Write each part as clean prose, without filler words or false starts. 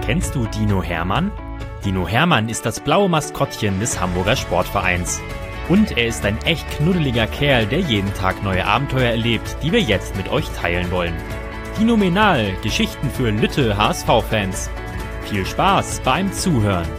Kennst du Dino Hermann? Dino Hermann ist das blaue Maskottchen des Hamburger Sportvereins. Und er ist ein echt knuddeliger Kerl, der jeden Tag neue Abenteuer erlebt, die wir jetzt mit euch teilen wollen. Dinomenal, Geschichten für Lütte HSV-Fans. Viel Spaß beim Zuhören.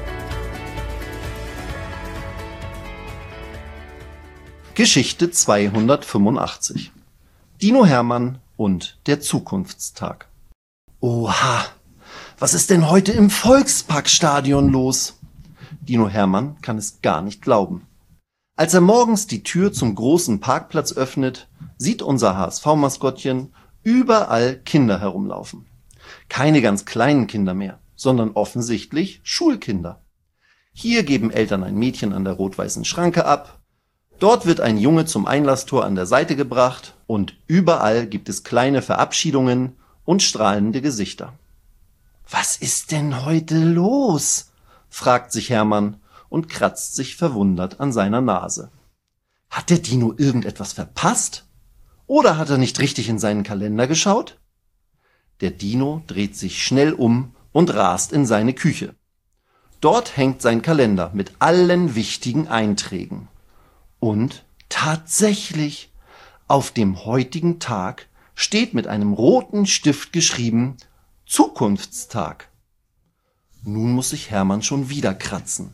Geschichte 285. Dino Hermann und der Zukunftstag. Oha, was ist denn heute im Volksparkstadion los? Dino Hermann kann es gar nicht glauben. Als er morgens die Tür zum großen Parkplatz öffnet, sieht unser HSV-Maskottchen überall Kinder herumlaufen. Keine ganz kleinen Kinder mehr, sondern offensichtlich Schulkinder. Hier geben Eltern ein Mädchen an der rot-weißen Schranke ab. Dort wird ein Junge zum Einlasstor an der Seite gebracht und überall gibt es kleine Verabschiedungen und strahlende Gesichter. Was ist denn heute los? Fragt sich Hermann und kratzt sich verwundert an seiner Nase. Hat der Dino irgendetwas verpasst? Oder hat er nicht richtig in seinen Kalender geschaut? Der Dino dreht sich schnell um und rast in seine Küche. Dort hängt sein Kalender mit allen wichtigen Einträgen. Und tatsächlich, auf dem heutigen Tag steht mit einem roten Stift geschrieben Zukunftstag. Nun muss sich Hermann schon wieder kratzen.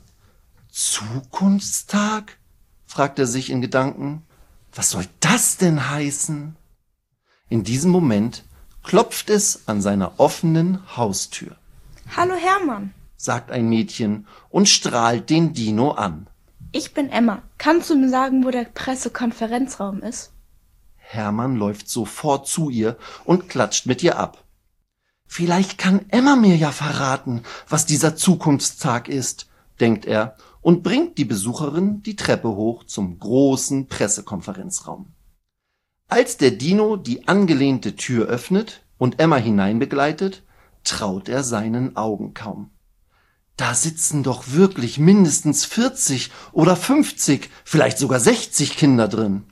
Zukunftstag? Fragt er sich in Gedanken. Was soll das denn heißen? In diesem Moment klopft es an seiner offenen Haustür. Hallo Hermann, sagt ein Mädchen und strahlt den Dino an. ich bin Emma. Kannst du mir sagen, wo der Pressekonferenzraum ist? Hermann läuft sofort zu ihr und klatscht mit ihr ab. Vielleicht kann Emma mir ja verraten, was dieser Zukunftstag ist, denkt er und bringt die Besucherin die Treppe hoch zum großen Pressekonferenzraum. Als der Dino die angelehnte Tür öffnet und Emma hineinbegleitet, traut er seinen Augen kaum. Da sitzen doch wirklich mindestens 40 oder 50, vielleicht sogar 60 Kinder drin.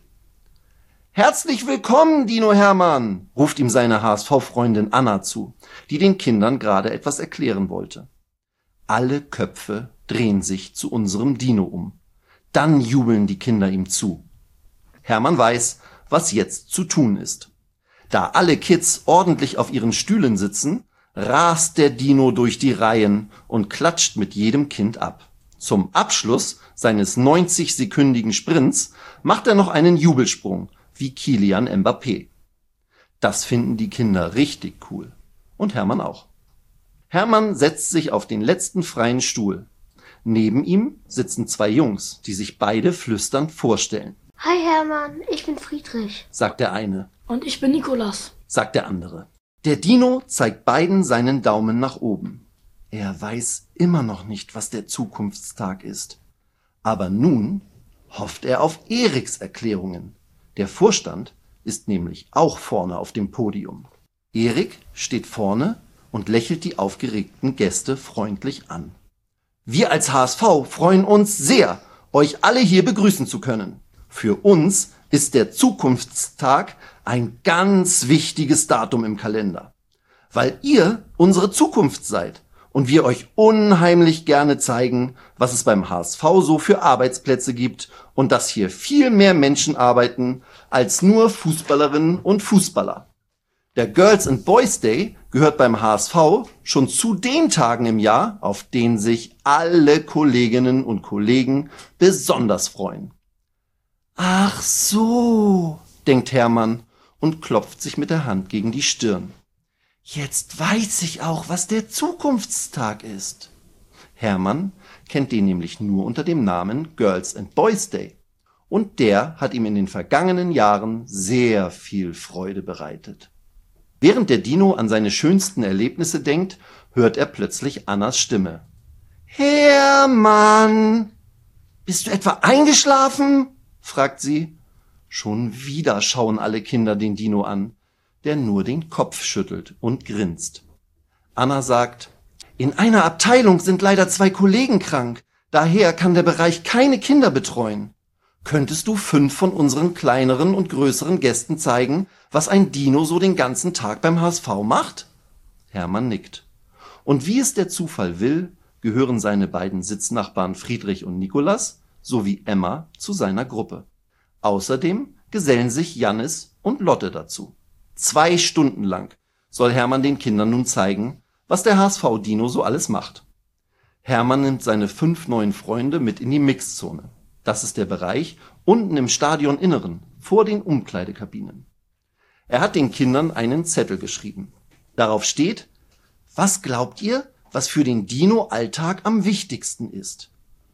Herzlich willkommen, Dino Hermann, ruft ihm seine HSV-Freundin Anna zu, die den Kindern gerade etwas erklären wollte. Alle Köpfe drehen sich zu unserem Dino um. Dann jubeln die Kinder ihm zu. Hermann weiß, was jetzt zu tun ist. Da alle Kids ordentlich auf ihren Stühlen sitzen, rast der Dino durch die Reihen und klatscht mit jedem Kind ab. Zum Abschluss seines 90-sekündigen Sprints macht er noch einen Jubelsprung, wie Kylian Mbappé. Das finden die Kinder richtig cool. Und Hermann auch. Hermann setzt sich auf den letzten freien Stuhl. Neben ihm sitzen zwei Jungs, die sich beide flüsternd vorstellen. Hi Hermann, ich bin Friedrich. Sagt der eine, Und ich bin Nikolas. sagt der andere. Der Dino zeigt beiden seinen Daumen nach oben. Er weiß immer noch nicht, was der Zukunftstag ist. Aber nun hofft er auf Eriks Erklärungen. Der Vorstand ist nämlich auch vorne auf dem Podium. Erik steht vorne und lächelt die aufgeregten Gäste freundlich an. Wir als HSV freuen uns sehr, euch alle hier begrüßen zu können. Für uns ist der Zukunftstag ein ganz wichtiges Datum im Kalender, weil ihr unsere Zukunft seid und wir euch unheimlich gerne zeigen, was es beim HSV so für Arbeitsplätze gibt und dass hier viel mehr Menschen arbeiten als nur Fußballerinnen und Fußballer. Der Girls and Boys Day gehört beim HSV schon zu den Tagen im Jahr, auf denen sich alle Kolleginnen und Kollegen besonders freuen. Ach so, denkt Hermann und klopft sich mit der Hand gegen die Stirn. Jetzt weiß ich auch, was der Zukunftstag ist. Hermann kennt den nämlich nur unter dem Namen Girls and Boys Day. Und der hat ihm in den vergangenen Jahren sehr viel Freude bereitet. Während der Dino an seine schönsten Erlebnisse denkt, hört er plötzlich Annas Stimme. Hermann! Bist du etwa eingeschlafen? Fragt sie. Schon wieder schauen alle Kinder den Dino an, der nur den Kopf schüttelt und grinst. Anna sagt, in einer Abteilung sind leider 2 Kollegen krank, daher kann der Bereich keine Kinder betreuen. Könntest du 5 von unseren kleineren und größeren Gästen zeigen, was ein Dino so den ganzen Tag beim HSV macht? Hermann nickt. Und wie es der Zufall will, gehören seine beiden Sitznachbarn Friedrich und Nikolas sowie Emma zu seiner Gruppe. Außerdem gesellen sich Jannis und Lotte dazu. 2 Stunden lang soll Hermann den Kindern nun zeigen, was der HSV-Dino so alles macht. Hermann nimmt seine 5 neuen Freunde mit in die Mixzone. Das ist der Bereich unten im Stadioninneren, vor den Umkleidekabinen. Er hat den Kindern einen Zettel geschrieben. Darauf steht: Was glaubt ihr, was für den Dino-Alltag am wichtigsten ist?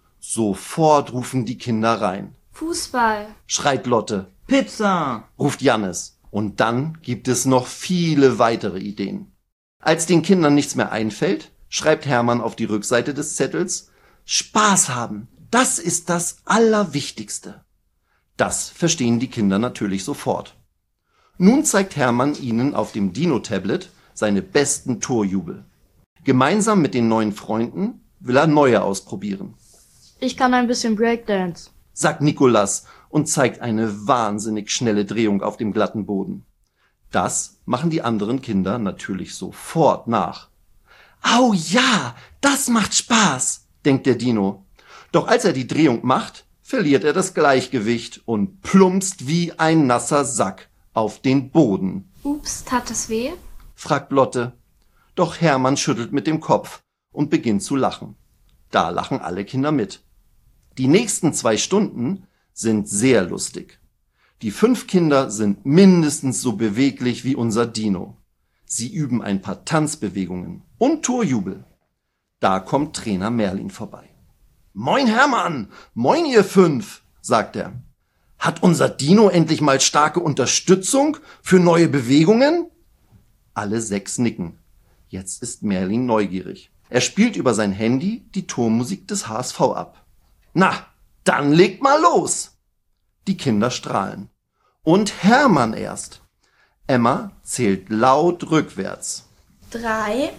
Sofort rufen die Kinder rein. Fußball. Schreit Lotte. Pizza! Ruft Jannis. Und dann gibt es noch viele weitere Ideen. Als den Kindern nichts mehr einfällt, schreibt Hermann auf die Rückseite des Zettels: Spaß haben, das ist das Allerwichtigste. Das verstehen die Kinder natürlich sofort. Nun zeigt Hermann ihnen auf dem Dino-Tablet seine besten Torjubel. Gemeinsam mit den neuen Freunden will er neue ausprobieren. Ich kann ein bisschen Breakdance, Sagt Nikolas und zeigt eine wahnsinnig schnelle Drehung auf dem glatten Boden. Das machen die anderen Kinder natürlich sofort nach. Au ja, das macht Spaß, denkt der Dino. Doch als er die Drehung macht, verliert er das Gleichgewicht und plumpst wie ein nasser Sack auf den Boden. Ups, tat das weh? Fragt Lotte. Doch Hermann schüttelt mit dem Kopf und beginnt zu lachen. Da lachen alle Kinder mit. Die nächsten 2 Stunden sind sehr lustig. Die 5 Kinder sind mindestens so beweglich wie unser Dino. Sie üben ein paar Tanzbewegungen und Torjubel. Da kommt Trainer Merlin vorbei. Moin Hermann, moin ihr 5, sagt er. Hat unser Dino endlich mal starke Unterstützung für neue Bewegungen? Alle 6 nicken. Jetzt ist Merlin neugierig. Er spielt über sein Handy die Tormusik des HSV ab. Na, dann legt mal los! Die Kinder strahlen. Und Hermann erst. Emma zählt laut rückwärts. 3,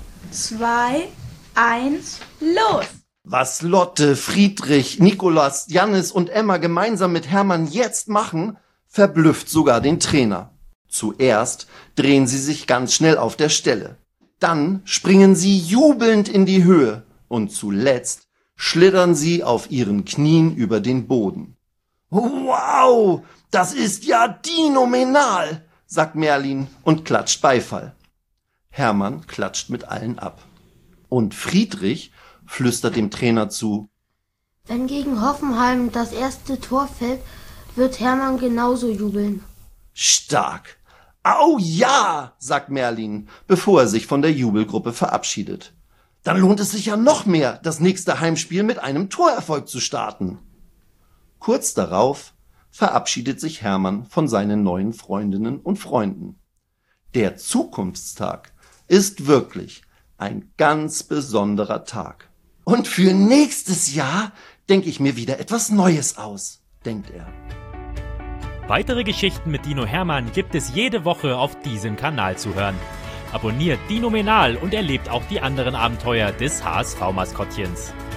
2, 1, los! Was Lotte, Friedrich, Nikolas, Jannis und Emma gemeinsam mit Hermann jetzt machen, verblüfft sogar den Trainer. Zuerst drehen sie sich ganz schnell auf der Stelle. Dann springen sie jubelnd in die Höhe und zuletzt schlittern sie auf ihren Knien über den Boden. Wow, das ist ja dinomenal, sagt Merlin und klatscht Beifall. Hermann klatscht mit allen ab. Und Friedrich flüstert dem Trainer zu: Wenn gegen Hoffenheim das erste Tor fällt, wird Hermann genauso jubeln. Stark. Au ja, sagt Merlin, bevor er sich von der Jubelgruppe verabschiedet. Dann lohnt es sich ja noch mehr, das nächste Heimspiel mit einem Torerfolg zu starten. Kurz darauf verabschiedet sich Hermann von seinen neuen Freundinnen und Freunden. Der Zukunftstag ist wirklich ein ganz besonderer Tag. Und für nächstes Jahr denke ich mir wieder etwas Neues aus, denkt er. Weitere Geschichten mit Dino Hermann gibt es jede Woche auf diesem Kanal zu hören. Abonniert Dinomenal und erlebt auch die anderen Abenteuer des HSV-Maskottchens.